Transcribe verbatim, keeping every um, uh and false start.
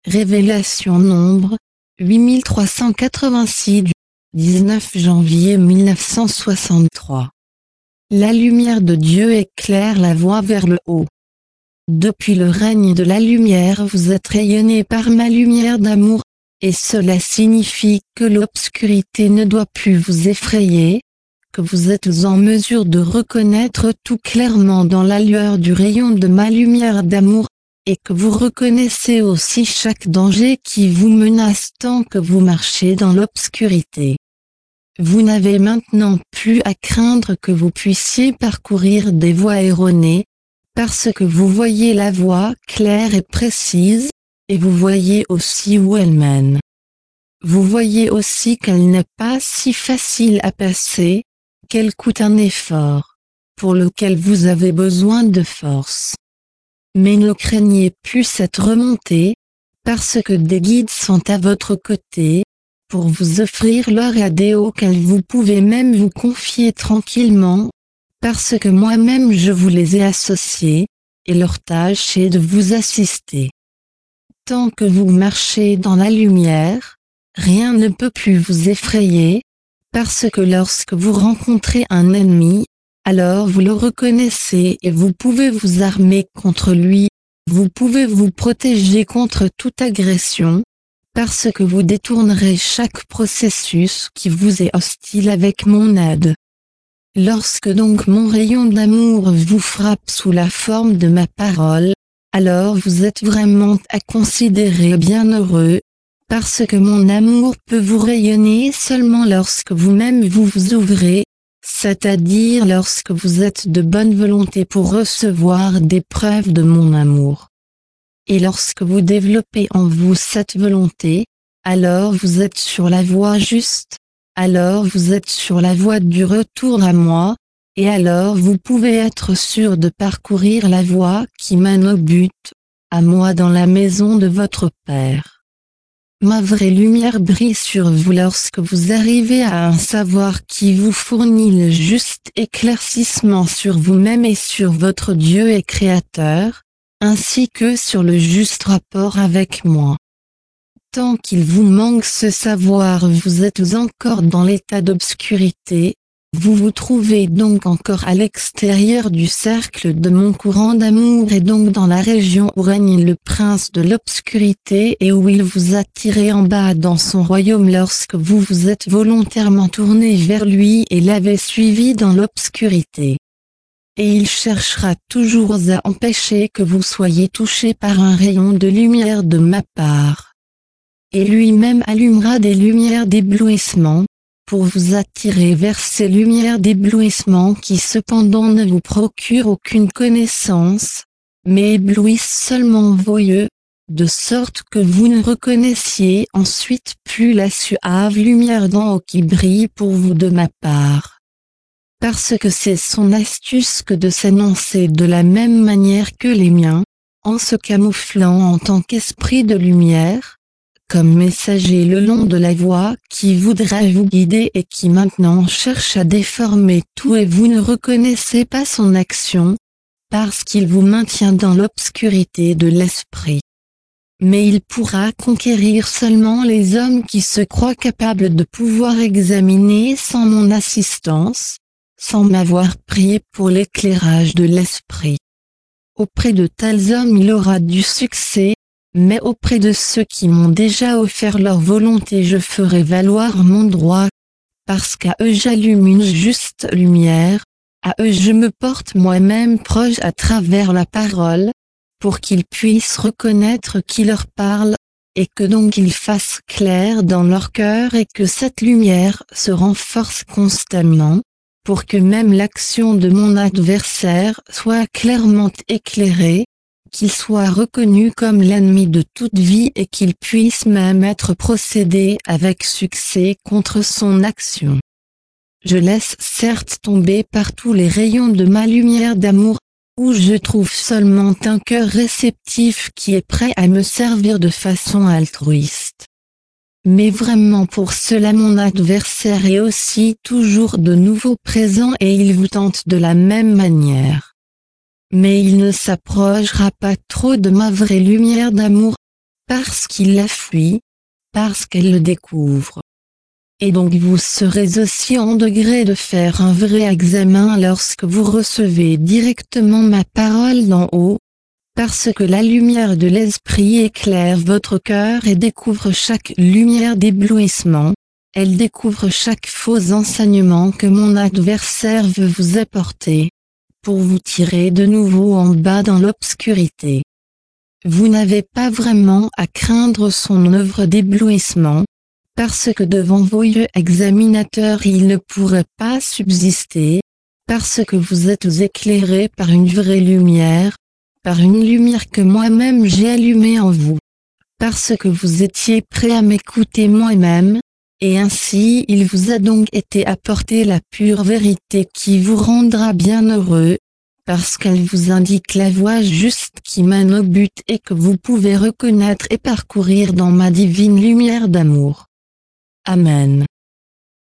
Révélation Nombre, huit mille trois cent quatre-vingt-six du dix-neuf janvier mille neuf cent soixante-trois. La lumière de Dieu éclaire la voie vers le haut. Depuis le règne de la lumière vous êtes rayonnés par ma lumière d'amour, et cela signifie que l'obscurité ne doit plus vous effrayer, que vous êtes en mesure de reconnaître tout clairement dans la lueur du rayon de ma lumière d'amour, et que vous reconnaissez aussi chaque danger qui vous menace tant que vous marchez dans l'obscurité. Vous n'avez maintenant plus à craindre que vous puissiez parcourir des voies erronées, parce que vous voyez la voie claire et précise, et vous voyez aussi où elle mène. Vous voyez aussi qu'elle n'est pas si facile à passer, qu'elle coûte un effort, pour lequel vous avez besoin de force. Mais ne craignez plus cette remontée, parce que des guides sont à votre côté, pour vous offrir leur aide auquel vous pouvez même vous confier tranquillement, parce que moi-même je vous les ai associés, et leur tâche est de vous assister. Tant que vous marchez dans la lumière, rien ne peut plus vous effrayer, parce que lorsque vous rencontrez un ennemi, alors vous le reconnaissez et vous pouvez vous armer contre lui, vous pouvez vous protéger contre toute agression, parce que vous détournerez chaque processus qui vous est hostile avec mon aide. Lorsque donc mon rayon d'amour vous frappe sous la forme de ma parole, alors vous êtes vraiment à considérer bienheureux, parce que mon amour peut vous rayonner seulement lorsque vous-même vous vous ouvrez, c'est-à-dire lorsque vous êtes de bonne volonté pour recevoir des preuves de mon amour. Et lorsque vous développez en vous cette volonté, alors vous êtes sur la voie juste, alors vous êtes sur la voie du retour à moi, et alors vous pouvez être sûr de parcourir la voie qui mène au but, à moi dans la maison de votre Père. Ma vraie lumière brille sur vous lorsque vous arrivez à un savoir qui vous fournit le juste éclaircissement sur vous-même et sur votre Dieu et Créateur, ainsi que sur le juste rapport avec moi. Tant qu'il vous manque ce savoir, vous êtes encore dans l'état d'obscurité, vous vous trouvez donc encore à l'extérieur du cercle de mon courant d'amour et donc dans la région où règne le prince de l'obscurité et où il vous a tiré en bas dans son royaume lorsque vous vous êtes volontairement tourné vers lui et l'avez suivi dans l'obscurité. Et il cherchera toujours à empêcher que vous soyez touchés par un rayon de lumière de ma part. Et lui-même allumera des lumières d'éblouissement, pour vous attirer vers ces lumières d'éblouissement qui cependant ne vous procurent aucune connaissance, mais éblouissent seulement vos yeux, de sorte que vous ne reconnaissiez ensuite plus la suave lumière d'en haut qui brille pour vous de ma part. Parce que c'est son astuce que de s'annoncer de la même manière que les miens, en se camouflant en tant qu'esprit de lumière, comme messager le long de la voie qui voudrait vous guider et qui maintenant cherche à déformer tout et vous ne reconnaissez pas son action, parce qu'il vous maintient dans l'obscurité de l'esprit. Mais il pourra conquérir seulement les hommes qui se croient capables de pouvoir examiner sans mon assistance, sans m'avoir prié pour l'éclairage de l'esprit. Auprès de tels hommes il aura du succès, mais auprès de ceux qui m'ont déjà offert leur volonté je ferai valoir mon droit, parce qu'à eux j'allume une juste lumière, à eux je me porte moi-même proche à travers la parole, pour qu'ils puissent reconnaître qui leur parle, et que donc ils fassent clair dans leur cœur et que cette lumière se renforce constamment, pour que même l'action de mon adversaire soit clairement éclairée, qu'il soit reconnu comme l'ennemi de toute vie et qu'il puisse même être procédé avec succès contre son action. Je laisse certes tomber partout les rayons de ma lumière d'amour, où je trouve seulement un cœur réceptif qui est prêt à me servir de façon altruiste. Mais vraiment pour cela mon adversaire est aussi toujours de nouveau présent et il vous tente de la même manière. Mais il ne s'approchera pas trop de ma vraie lumière d'amour, parce qu'il la fuit, parce qu'elle le découvre. Et donc vous serez aussi en degré de faire un vrai examen lorsque vous recevez directement ma parole d'en haut, parce que la lumière de l'esprit éclaire votre cœur et découvre chaque lumière d'éblouissement, elle découvre chaque faux enseignement que mon adversaire veut vous apporter, pour vous tirer de nouveau en bas dans l'obscurité. Vous n'avez pas vraiment à craindre son œuvre d'éblouissement, parce que devant vos yeux examinateurs il ne pourrait pas subsister, parce que vous êtes éclairés par une vraie lumière, par une lumière que moi-même j'ai allumée en vous, parce que vous étiez prêts à m'écouter moi-même, et ainsi il vous a donc été apporté la pure vérité qui vous rendra bien heureux, parce qu'elle vous indique la voie juste qui mène au but et que vous pouvez reconnaître et parcourir dans ma divine lumière d'amour. Amen.